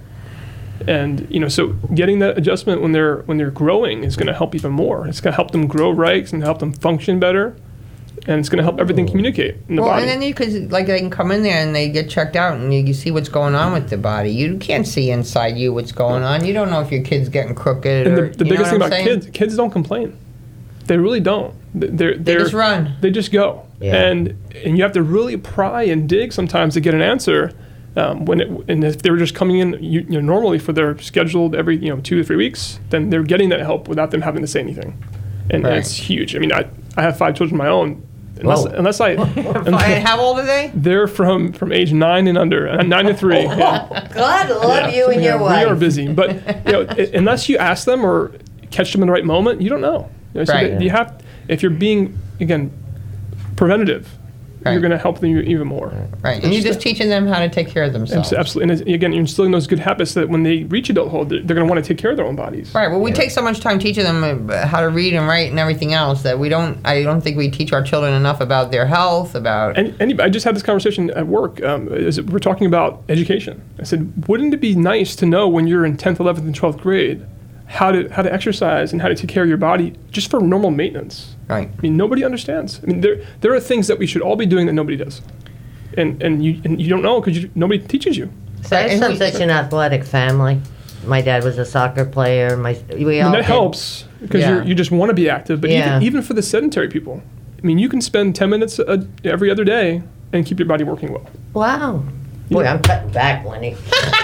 and you know, so getting that adjustment when they're when they're growing is going to help even more. It's going to help them grow right. It's going to help them function better, and it's going to help everything communicate in the Well, body. and then you could like they can come in there and they get checked out, and you, you see what's going on with the body. You can't see inside you what's going on. You don't know if your kid's getting crooked. And or, the, the you know biggest thing what about I'm saying? kids, kids don't complain. They really don't. They're, They they're, just run. They just go. Yeah. And and you have to really pry and dig sometimes to get an answer. Um, when it, and if they're just coming in, you, you know, normally for their scheduled every you know two to three weeks, then they're getting that help without them having to say anything, and, Right. and it's huge. I mean, I, I have five children of my own. Unless, Whoa. unless I, And how old are they? they're from from age nine and under, uh, nine to three. Yeah. God love you and your We wife. are busy, but you know, i- unless you ask them or catch them in the right moment, you don't know. You know, so Right. that you have, if you're being again preventative, Right. you're going to help them even more. Right, and you're just teaching them how to take care of themselves. Abs- Absolutely, and it's- again, you're instilling those good habits that when they reach adulthood, they're, they're going to want to take care of their own bodies. Right. Well, we take so much time teaching them uh, how to read and write and everything else that we don't. I don't think we teach our children enough about their health. About And, and I just had this conversation at work. Um, is we're talking about education. I said, wouldn't it be nice to know when you're in tenth, eleventh, and twelfth grade how to how to exercise and how to take care of your body just for normal maintenance? right. I mean, nobody understands. I mean, there there are things that we should all be doing that nobody does, and and you and you don't know because nobody teaches you. So I'm And from we- such an athletic family. My dad was a soccer player. My we all And that did. helps because Yeah. you you just want to be active. But Yeah. even even for the sedentary people, I mean, you can spend ten minutes a, every other day and keep your body working well. Wow. Boy, I'm cutting back, Lenny.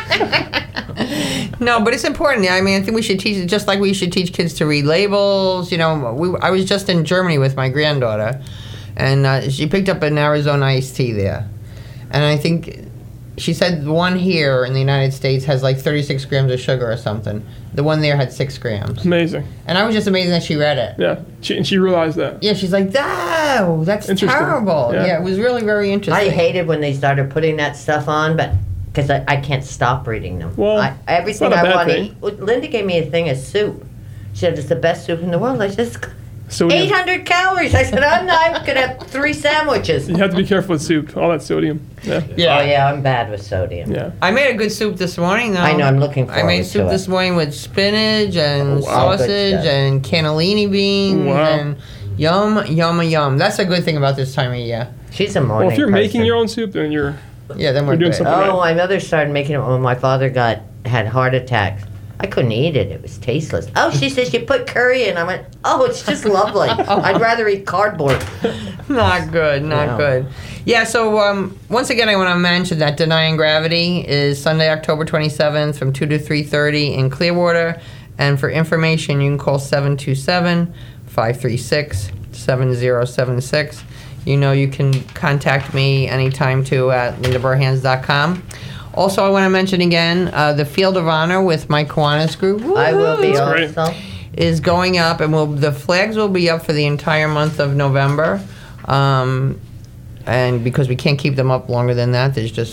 No, but it's important. I mean, I think we should teach just like we should teach kids to read labels. You know, we, I was just in Germany with my granddaughter, and uh, she picked up an Arizona iced tea there, and I think she said the one here in the United States has like thirty-six grams of sugar or something. The one there had six grams, Amazing. and I was just amazed that she read it. Yeah, she, and she realized that. Yeah, she's like, "No, that's Interesting. terrible." Yeah. Yeah. It was really very interesting. I hated when they started putting that stuff on, but because I, I can't stop reading them. Well, I, everything it's not a I bad want to thing. eat. Well, Linda gave me a thing of soup. She said it's the best soup in the world. I said, Sodium. eight hundred calories. I said, I'm not I'm gonna have three sandwiches. You have to be careful with soup. All that sodium. Yeah. Yeah. Oh yeah, I'm bad with sodium. Yeah. I made a good soup this morning, though. I know, I'm looking I made forward soup to it. this morning with spinach and Oh, wow. Good sausage stuff. and cannellini beans Wow. and yum, yum, yum. That's a good thing about this time of year. She's a morning Well, if you're person. making your own soup, then you're Yeah, then we're You're doing good. something- Oh, Right. my mother started making it when my father got had heart attacks. I couldn't eat it; it was tasteless. Oh, she says you put curry in. I went, oh, it's just lovely. I'd rather eat cardboard. Not good, not No. good. Yeah, so um, once again, I want to mention that Denying Gravity is Sunday, October twenty-seventh from two to three thirty in Clearwater. And for information, you can call seven two seven, five three six, seven zero seven six. You know, you can contact me anytime, too, at linda burhans dot com. Also, I want to mention again, uh, the Field of Honor with Mike Kiwanis Group I will be That's great. also. is going up, and will the flags will be up for the entire month of November. Um, and because we can't keep them up longer than that, there's just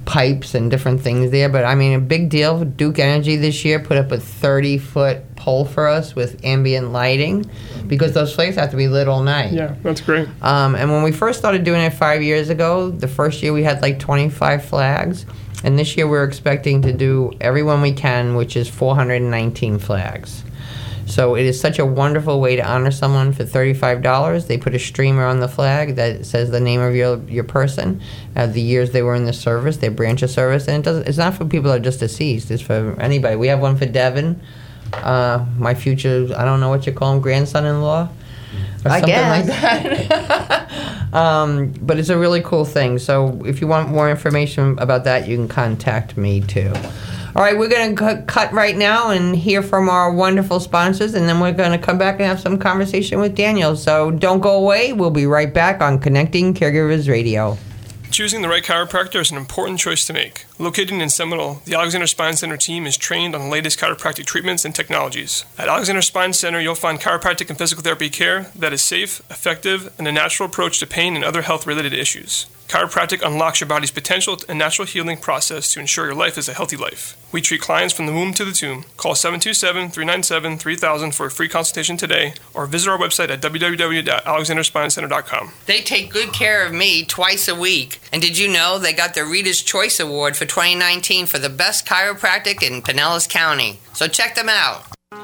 pipes and different things there. But I mean, a big deal. Duke Energy this year put up a thirty foot pole for us with ambient lighting because those flags have to be lit all night. Yeah, that's great. Um, and when we first started doing it five years ago, the first year we had like twenty-five flags. And this year we're expecting to do every one we can, which is four hundred nineteen flags. So it is such a wonderful way to honor someone for thirty-five dollars. They put a streamer on the flag that says the name of your your person, uh, the years they were in the service, their branch of service, and it doesn't. It's not for people that are just deceased. It's for anybody. We have one for Devin, uh, my future. I don't know what you call him, grandson-in-law, or I something guess. like that. um, but it's a really cool thing. So if you want more information about that, you can contact me too. All right, we're going to cut right now and hear from our wonderful sponsors, and then we're going to come back and have some conversation with Daniel. So don't go away. We'll be right back on Connecting Caregivers Radio. Choosing the right chiropractor is an important choice to make. Located in Seminole, the Alexander Spine Center team is trained on the latest chiropractic treatments and technologies. At Alexander Spine Center, you'll find chiropractic and physical therapy care that is safe, effective, and a natural approach to pain and other health-related issues. Chiropractic unlocks your body's potential and natural healing process to ensure your life is a healthy life. We treat clients from the womb to the tomb. Call seven two seven, three nine seven, three thousand for a free consultation today, or visit our website at w w w dot alexander spine center dot com. They take good care of me twice a week. And did you know they got the Reader's Choice Award for twenty nineteen for the best chiropractic in Pinellas County? So check them out.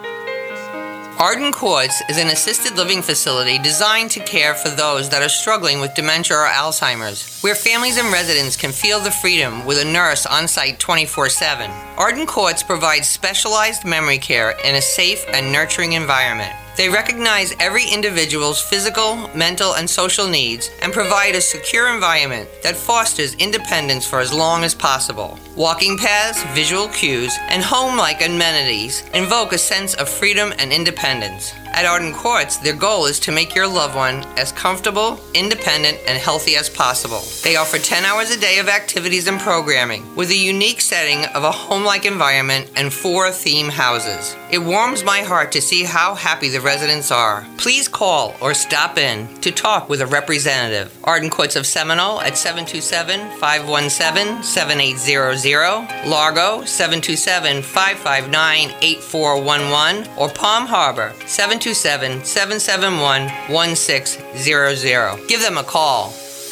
Arden Courts is an assisted living facility designed to care for those that are struggling with dementia or Alzheimer's, where families and residents can feel the freedom with a nurse on site twenty-four seven. Arden Courts provides specialized memory care in a safe and nurturing environment. They recognize every individual's physical, mental, and social needs and provide a secure environment that fosters independence for as long as possible. Walking paths, visual cues, and home-like amenities invoke a sense of freedom and independence. At Arden Courts, their goal is to make your loved one as comfortable, independent, and healthy as possible. They offer ten hours a day of activities and programming, with a unique setting of a home-like environment and four theme houses. It warms my heart to see how happy the residents are. Please call or stop in to talk with a representative. Arden Courts of Seminole at seven two seven, five one seven, seven eight zero zero, Largo seven two seven, five five nine, eight four one one, or Palm Harbor seven two seven, seven seven one, one six zero zero. Give them a call.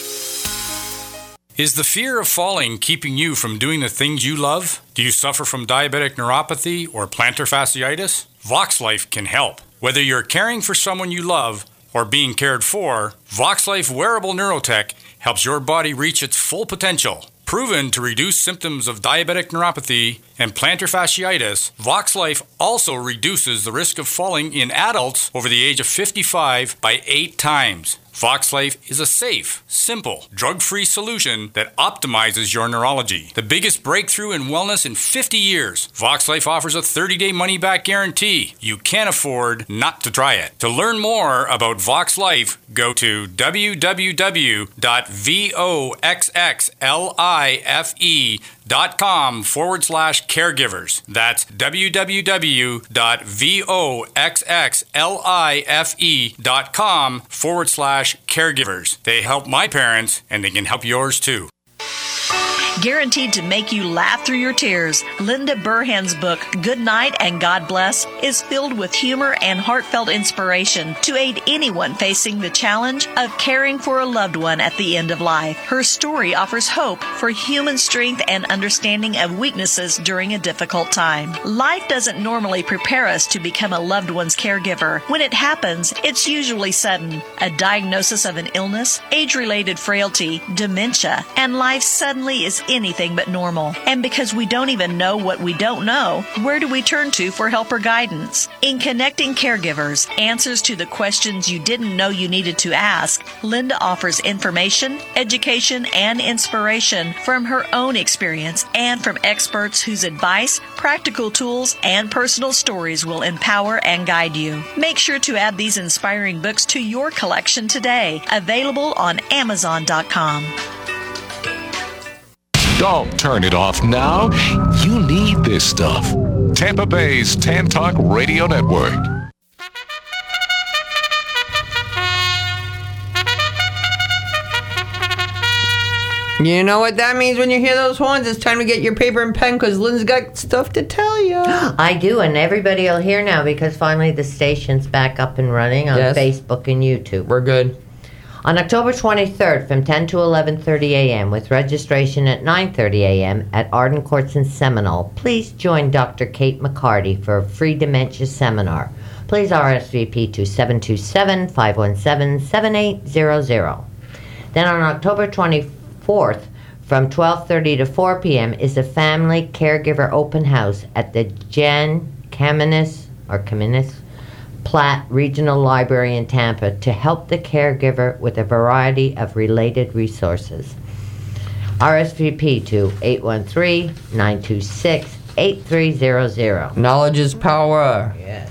Is the fear of falling keeping you from doing the things you love? Do you suffer from diabetic neuropathy or plantar fasciitis? VoxLife can help. Whether you're caring for someone you love or being cared for, VoxLife wearable neurotech helps your body reach its full potential. Proven to reduce symptoms of diabetic neuropathy and plantar fasciitis, VoxLife also reduces the risk of falling in adults over the age of fifty-five by eight times. VoxLife is a safe, simple, drug-free solution that optimizes your neurology. The biggest breakthrough in wellness in fifty years. VoxLife offers a thirty-day money-back guarantee. You can't afford not to try it. To learn more about VoxLife, go to w w w dot voxxlife.com forward slash caregivers. That's w w w dot voxxlife.com forward slash caregivers. They help my parents, and they can help yours too. Guaranteed to make you laugh through your tears, Linda Burhan's book, Good Night and God Bless, is filled with humor and heartfelt inspiration to aid anyone facing the challenge of caring for a loved one at the end of life. Her story offers hope for human strength and understanding of weaknesses during a difficult time. Life doesn't normally prepare us to become a loved one's caregiver. When it happens, it's usually sudden. A diagnosis of an illness, age-related frailty, dementia, and life suddenly is anything but normal. And because we don't even know what we don't know, where do we turn to for help or guidance? In Connecting Caregivers, Answers to the Questions You Didn't Know You Needed to Ask, Linda offers information, education, and inspiration from her own experience and from experts whose advice, practical tools, and personal stories will empower and guide you. Make sure to add these inspiring books to your collection today. Available on amazon dot com. Don't turn it off now. You need this stuff. Tampa Bay's Tan Talk Radio Network. You know what that means when you hear those horns? It's time to get your paper and pen because Lynn's got stuff to tell you. I do, and everybody will hear now because finally the station's back up and running on Yes. Facebook and YouTube. We're good. On October twenty-third from ten to eleven thirty a.m. with registration at nine thirty a.m. at Arden Courts in Seminole, please join Doctor Kate McCarty for a free dementia seminar. Please R S V P to seven two seven, five one seven, seven eight zero zero. Then on October twenty-fourth from twelve thirty to four p.m. is a family caregiver open house at the Jan Kaminis or Kaminis Platt Regional Library in Tampa to help the caregiver with a variety of related resources. R S V P to eight one three, nine two six, eight three zero zero. Knowledge is power. Yes.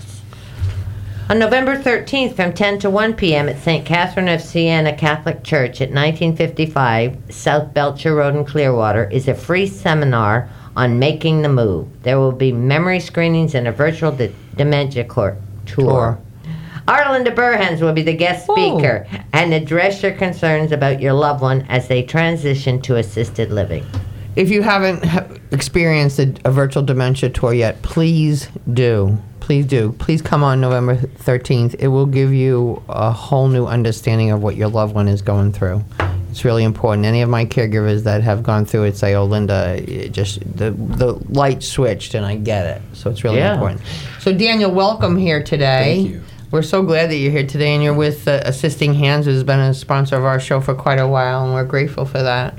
On November thirteenth from ten to one p.m. at Saint Catherine of Siena Catholic Church at nineteen fifty-five South Belcher Road in Clearwater is a free seminar on making the move. There will be memory screenings and a virtual de- dementia court tour. Tour. Arlinda Burhans will be the guest speaker and address your concerns about your loved one as they transition to assisted living. If you haven't ha- experienced a, a virtual dementia tour yet, please do. Please do. Please come on November thirteenth. It will give you a whole new understanding of what your loved one is going through. It's really important. Any of my caregivers that have gone through it say, "Oh, Linda, it just the the light switched, and I get it." So it's really Yeah. important. So Daniel, welcome here today. Thank you. We're so glad that you're here today, and you're with uh, Assisting Hands, who's been a sponsor of our show for quite a while, and we're grateful for that.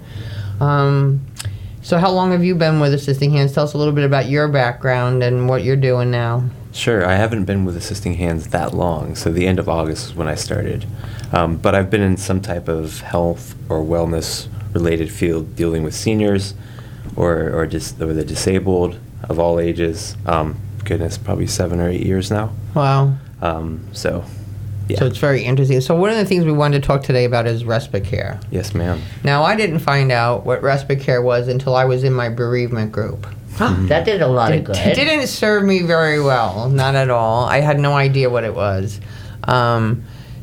Um, so how long have you been with Assisting Hands? Tell us a little bit about your background and what you're doing now. Sure, I haven't been with Assisting Hands that long, so the end of August is when I started. Um, but I've been in some type of health or wellness related field dealing with seniors or, or, dis- or the disabled of all ages. Um, goodness, probably seven or eight years now. Wow. Um, so, yeah. So it's very interesting. So one of the things we wanted to talk today about is respite care. Yes, ma'am. Now, I didn't find out what respite care was until I was in my bereavement group. That did a lot of It good. it didn't serve me very well, not at all. I had no idea what it was. Um,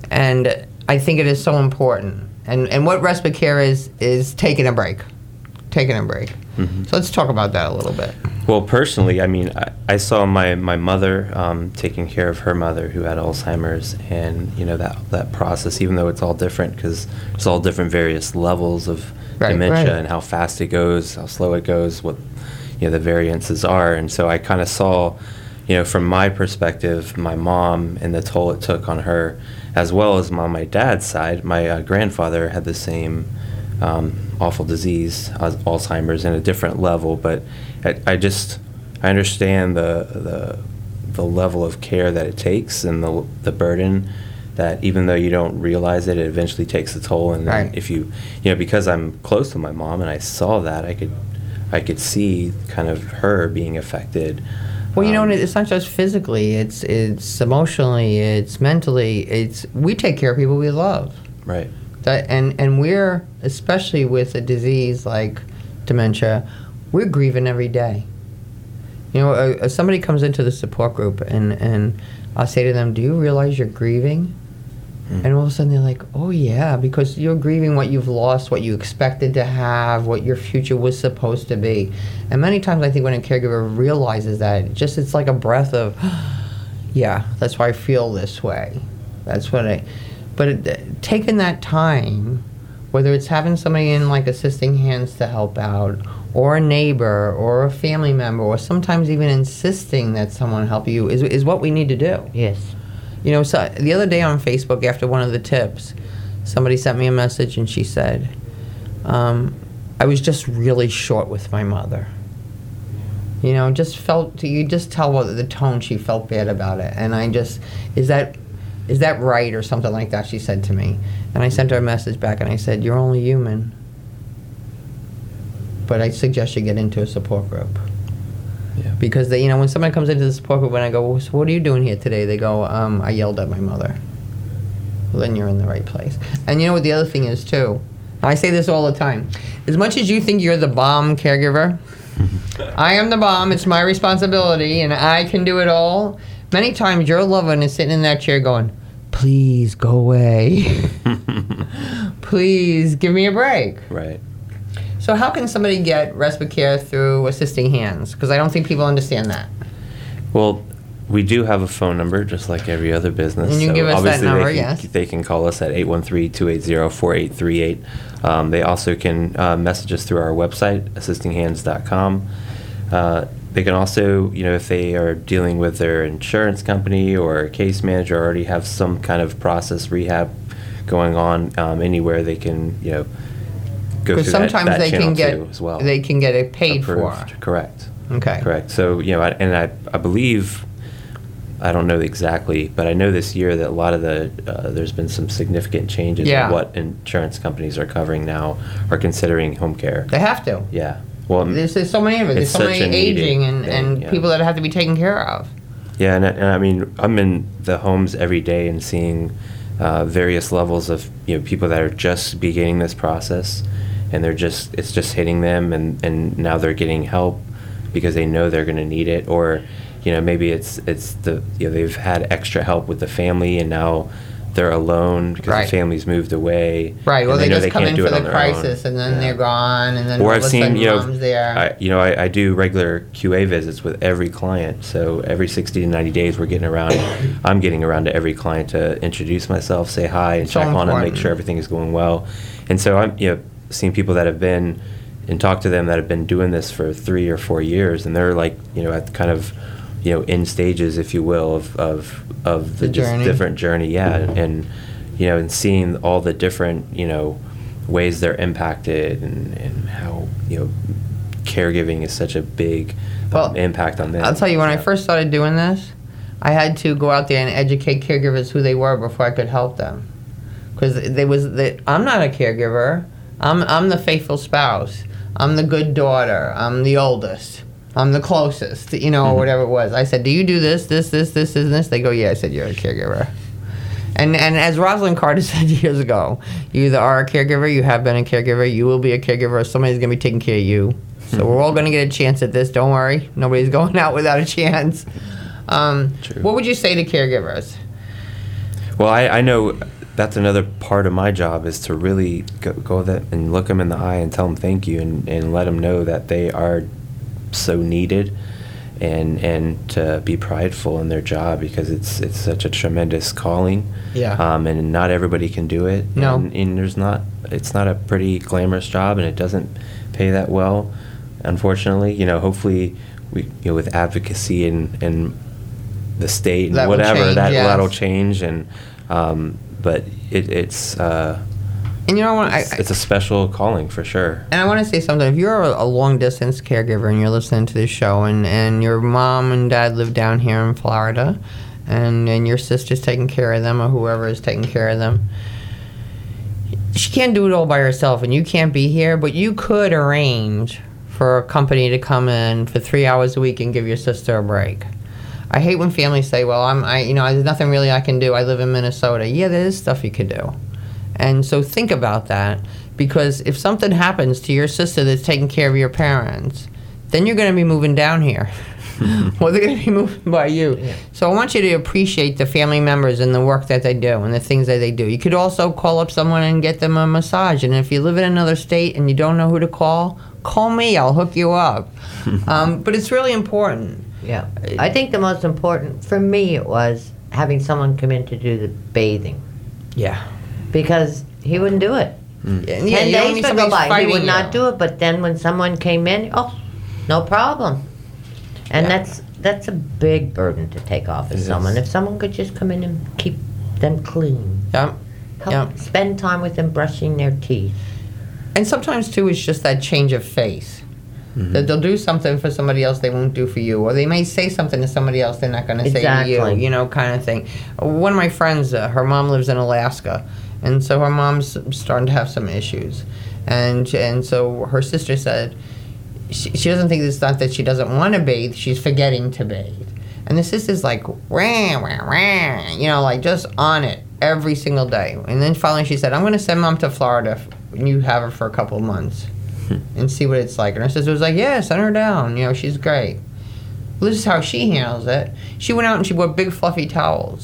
and I think it is so important. And and what respite care is, is taking a break. Taking a break. Mm-hmm. So let's talk about that a little bit. Well, personally, I mean, I, I saw my, my mother um, taking care of her mother who had Alzheimer's, and, you know, that, that process, even though it's all different because it's all different various levels of Right, dementia right. and how fast it goes, how slow it goes, what, you know, the variances are. And so I kind of saw, you know, from my perspective, my mom and the toll it took on her, as well as on my dad's side. My uh, grandfather had the same um, awful disease, uh, Alzheimer's, in a different level, but I, I just, I understand the, the the level of care that it takes and the the burden that even though you don't realize it, it eventually takes a toll. And then Right. if you, you know, because I'm close to my mom and I saw that, I could, I could see kind of her being affected. Well, you know, Um, and it's not just physically. It's it's emotionally. It's mentally. It's we take care of people we love. Right. That, and and we're, especially with a disease like dementia, we're grieving every day. You know, uh, uh, somebody comes into the support group and and I'll say to them, "Do you realize you're grieving?" Mm. And all of a sudden they're like, "Oh yeah," because you're grieving what you've lost, what you expected to have, what your future was supposed to be. And many times I think when a caregiver realizes that, it just it's like a breath of, yeah, that's why I feel this way. That's what I. But it, taking that time, whether it's having somebody in like Assisting Hands to help out, or a neighbor, or a family member, or sometimes even insisting that someone help you, is is what we need to do. Yes. You know, so the other day on Facebook, after one of the tips, somebody sent me a message and she said, um, I was just really short with my mother. You know, just felt, you just tell what the tone she felt bad about it. And I just, is that, is that right or something like that, she said to me. And I sent her a message back and I said, you're only human. But I suggest you get into a support group. Yeah. Because they, you know, when somebody comes into the support group and I go, well, so what are you doing here today? They go, um, I yelled at my mother. Well, then you're in the right place. And you know what the other thing is too? I say this all the time. As much as you think you're the bomb caregiver, I am the bomb. It's my responsibility, and I can do it all. Many times your loved one is sitting in that chair going, please go away. Please give me a break. Right. So how can somebody get respite care through Assisting Hands? Because I don't think people understand that. Well, we do have a phone number, just like every other business. And you so give us that obviously number, they can, yes. They can call us at eight one three, two eight zero, four eight three eight. Um, they also can uh, message us through our website, assisting hands dot com. Uh, they can also, you know, if they are dealing with their insurance company or a case manager, already have some kind of process rehab going on um, anywhere, they can, you know, go through Because that, sometimes that they channel can get too as well. they can get it paid Approved. for. Correct. Okay. Correct. So, you know, I, and I, I believe, I don't know exactly, but I know this year that a lot of the, uh, there's been some significant changes Yeah. in what insurance companies are covering now or considering home care. They have to. Yeah. Well, There's, there's so many of it. There's it's so such many a needed aging and, thing, and yeah. people that have to be taken care of. Yeah, and, I- and I mean, I'm in the homes every day and seeing uh, various levels of, you know, people that are just beginning this process, and they're just, it's just hitting them, and, and now they're getting help because they know they're going to need it, or, you know, maybe it's it's the, you know, they've had extra help with the family, and now they're alone because Right. the family's moved away. Right. Well, and they, know just they come can't in do for it on the their own. crisis, and then Yeah. they're gone, and then Or all I've of a seen, sudden you know, mom's there. I, you know, I, I do regular Q A visits with every client. So every sixty to ninety days, we're getting around. I'm getting around to every client to introduce myself, say hi, and So check on them, make important. sure everything is going well. And so I'm, you know, seeing people that have been and talk to them that have been doing this for three or four years, and they're like, you know, at kind of, you know, in stages, if you will, of of of the, The just journey. different journey, yeah, and you know, and seeing all the different, you know, ways they're impacted, and, and how, you know, caregiving is such a big Well, um, impact on them. I'll tell you, when I Yeah. first started doing this, I had to go out there and educate caregivers who they were before I could help them. Because there was the, I'm not a caregiver. I'm I'm the faithful spouse. I'm the good daughter. I'm the oldest. I'm the closest. You know, or whatever it was. I said, "Do you do this, this, this, this, and this?" They go, "Yeah." I said, "You're a caregiver." And and as Rosalind Carter said years ago, you either are a caregiver, you have been a caregiver, you will be a caregiver, or somebody's going to be taking care of you. So we're all going to get a chance at this. Don't worry. Nobody's going out without a chance. Um, True. what would you say to caregivers? Well, I, I know that's another part of my job is to really go, go there and look them in the eye and tell them thank you, and, and let them know that they are so needed, and and to be prideful in their job, because it's it's such a tremendous calling. Yeah. Um, and not everybody can do it. No. And, and there's not, it's not a pretty glamorous job, and it doesn't pay that well, unfortunately. You know, hopefully we, you know, with advocacy and, and the state and That will whatever, change, that yes. that'll change. And um, but it, it's uh, And you know what? I, it's, it's a special calling for sure. And I want to say something. If you're a, a long distance caregiver and you're listening to this show, and, and your mom and dad live down here in Florida, and, and your sister's taking care of them, or whoever is taking care of them, she can't do it all by herself, and you can't be here, but you could arrange for a company to come in for three hours a week and give your sister a break. I hate when families say, well, I'm, I, you know, there's nothing really I can do. I live in Minnesota. Yeah, there is stuff you could do. And so think about that, because if something happens to your sister that's taking care of your parents, then you're going to be moving down here. Well, they're going to be moving by you. Yeah. So I want you to appreciate the family members and the work that they do and the things that they do. You could also call up someone and get them a massage. And if you live in another state and you don't know who to call, call me. I'll hook you up. um, but it's really important. Yeah. I think the most important, for me, it was having someone come in to do the bathing. Yeah. Because he wouldn't do it. And yeah, Ten you don't days need would go somebody by, he fighting would not you. do it, but then when someone came in, oh, no problem. And Yeah. that's that's a big burden to take off of It someone. is. If someone could just come in and keep them clean. Yep. Help Yep. spend time with them brushing their teeth. And sometimes, too, it's just that change of face. That they'll do something for somebody else they won't do for you. Or they may say something to somebody else they're not going to say to you, Exactly. you know, kind of thing. One of my friends, uh, her mom lives in Alaska. And so her mom's starting to have some issues. And and so her sister said, she, she doesn't think it's not that she doesn't want to bathe, she's forgetting to bathe. And the sister's like, wah, wah, wah, you know, like just on it every single day. And then finally she said, I'm going to send mom to Florida f- and you have her for a couple of months and see what it's like. And her sister was like, yeah, send her down. You know, she's great. Well, this is how she handles it. She went out and she bought big fluffy towels.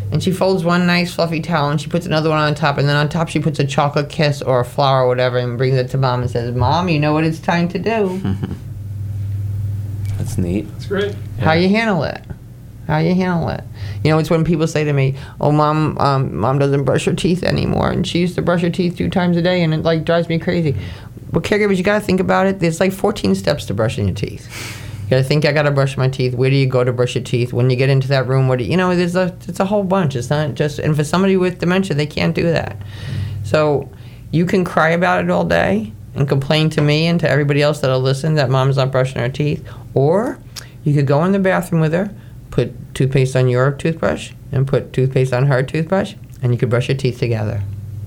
And she folds one nice fluffy towel and she puts another one on top, and then on top she puts a chocolate kiss or a flower or whatever and brings it to Mom and says, Mom, you know what it's time to do. That's neat. That's great. How you handle it. How you handle it. You know, it's when people say to me, oh, Mom, um, Mom doesn't brush her teeth anymore, and she used to brush her teeth two times a day, and it, like, drives me crazy. Well, caregivers, you got to think about it. There's, like, fourteen steps to brushing your teeth. You got to think, I got to brush my teeth. Where do you go to brush your teeth? When you get into that room, what do you, you know, there's a, it's a whole bunch. It's not just, and for somebody with dementia, they can't do that. So you can cry about it all day and complain to me and to everybody else that'll listen that Mom's not brushing her teeth, or you could go in the bathroom with her, put toothpaste on your toothbrush and put toothpaste on her toothbrush, and you could brush your teeth together.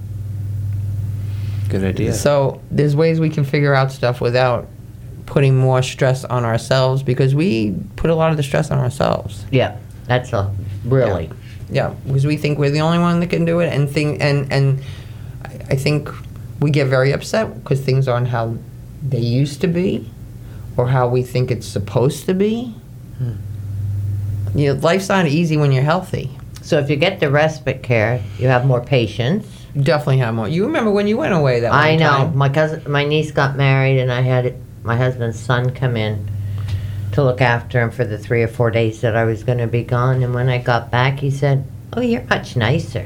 Good idea. So there's ways we can figure out stuff without putting more stress on ourselves, because we put a lot of the stress on ourselves. Yeah, that's a really. Yeah, because we think we're the only one that can do it, and think and and I think we get very upset because things aren't how they used to be, or how we think it's supposed to be. Hmm. You know, life's not easy when you're healthy. So if you get the respite care, you have more patience. You definitely have more. You remember when you went away that one I know. time? My cousin, my niece got married, and I had my husband's son come in to look after him for the three or four days that I was going to be gone. And when I got back, he said, "Oh, you're much nicer."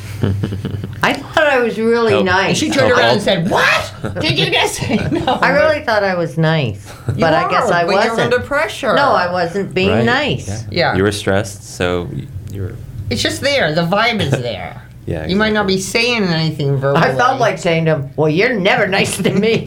I thought I was really Oh. nice. And she turned around and said, "What did you just say?" No, I really thought I was nice, You but I guess are, I but wasn't. You're under pressure. No, I wasn't being Right, nice. Yeah. Yeah. You were stressed, so you were. It's just there. The vibe is there. Yeah. You might not be saying anything verbally. I felt like saying to him, "Well, you're never nice to me,"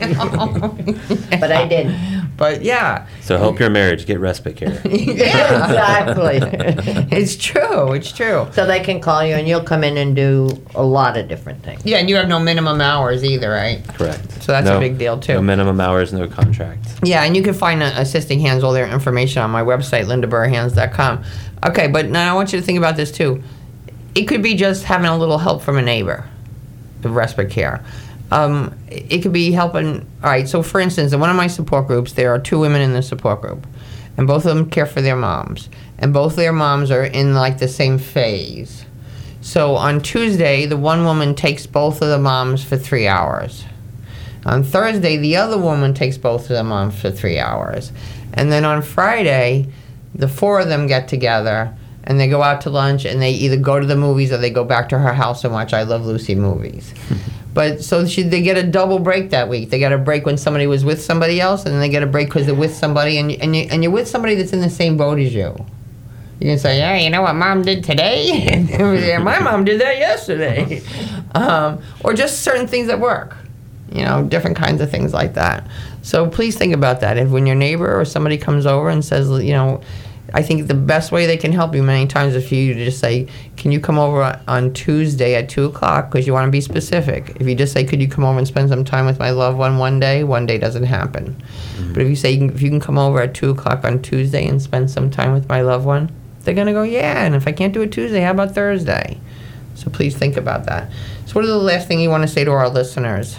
but I didn't. But yeah. So help your marriage get respite care. Yeah. Exactly. It's true. It's true. So they can call you, and you'll come in and do a lot of different things. Yeah, and you have no minimum hours either, right? Correct. So that's No- a big deal too. No minimum hours, no contract. Yeah, and you can find uh, Assisting Hands, all their information on my website, linda burr hands dot com. Okay, but now I want you to think about this too. It could be just having a little help from a neighbor, the respite care. Um, it could be helping. All right, so for instance, in one of my support groups, there are two women in the support group, and both of them care for their moms, and both their moms are in like the same phase. So on Tuesday, the one woman takes both of the moms for three hours. On Thursday, the other woman takes both of the moms for three hours. And then on Friday, the four of them get together and they go out to lunch and they either go to the movies or they go back to her house and watch I Love Lucy movies. But so she, they get a double break that week. They get a break when somebody was with somebody else, and then they get a break because they're with somebody, and, and, you, and you're with somebody that's in the same boat as you. You can say, yeah, you know what Mom did today? Yeah, my mom did that yesterday. Um, or just certain things at work. You know, different kinds of things like that. So please think about that. If when your neighbor or somebody comes over and says, you know, I think the best way they can help you many times is for you to just say, can you come over on Tuesday at two o'clock? Because you want to be specific. If you just say, could you come over and spend some time with my loved one one day, one day doesn't happen. Mm-hmm. But if you say, if you can come over at two o'clock on Tuesday and spend some time with my loved one, they're going to go, yeah, and if I can't do it Tuesday, how about Thursday? So please think about that. So what are the last thing you want to say to our listeners?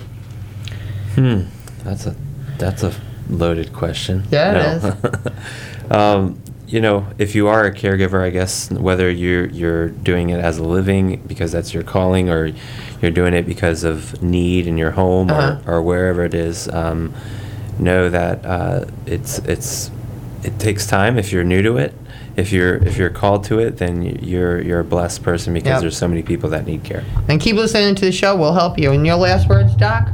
Hmm, that's a that's a loaded question. Yeah, it is. um, you know, if you are a caregiver, I guess whether you're you're doing it as a living because that's your calling, or you're doing it because of need in your home, uh-huh. or, or wherever it is, um, know that uh, it's it's it takes time. If you're new to it, if you're if you're called to it, then you're you're a blessed person because yep. there's so many people that need care. And keep listening to the show. We'll help you. And your last words, Doc?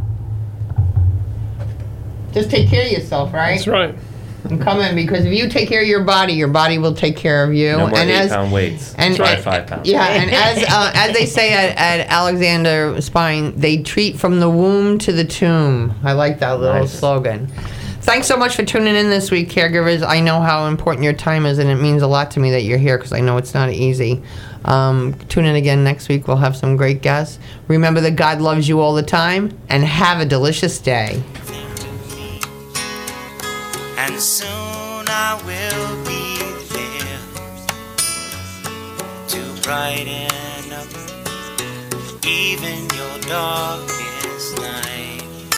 Just take care of yourself, right? That's right. And come in, because if you take care of your body, your body will take care of you. No more and eight as, pound weights. And, Try and, five pounds. Yeah, and as uh, as they say at, at Alexander Spine, they treat from the womb to the tomb. I like that little Nice. slogan. Thanks so much for tuning in this week, caregivers. I know how important your time is, and it means a lot to me that you're here, because I know it's not easy. Um, tune in again next week. We'll have some great guests. Remember that God loves you all the time, and have a delicious day. And soon I will be there to brighten up even your darkest night.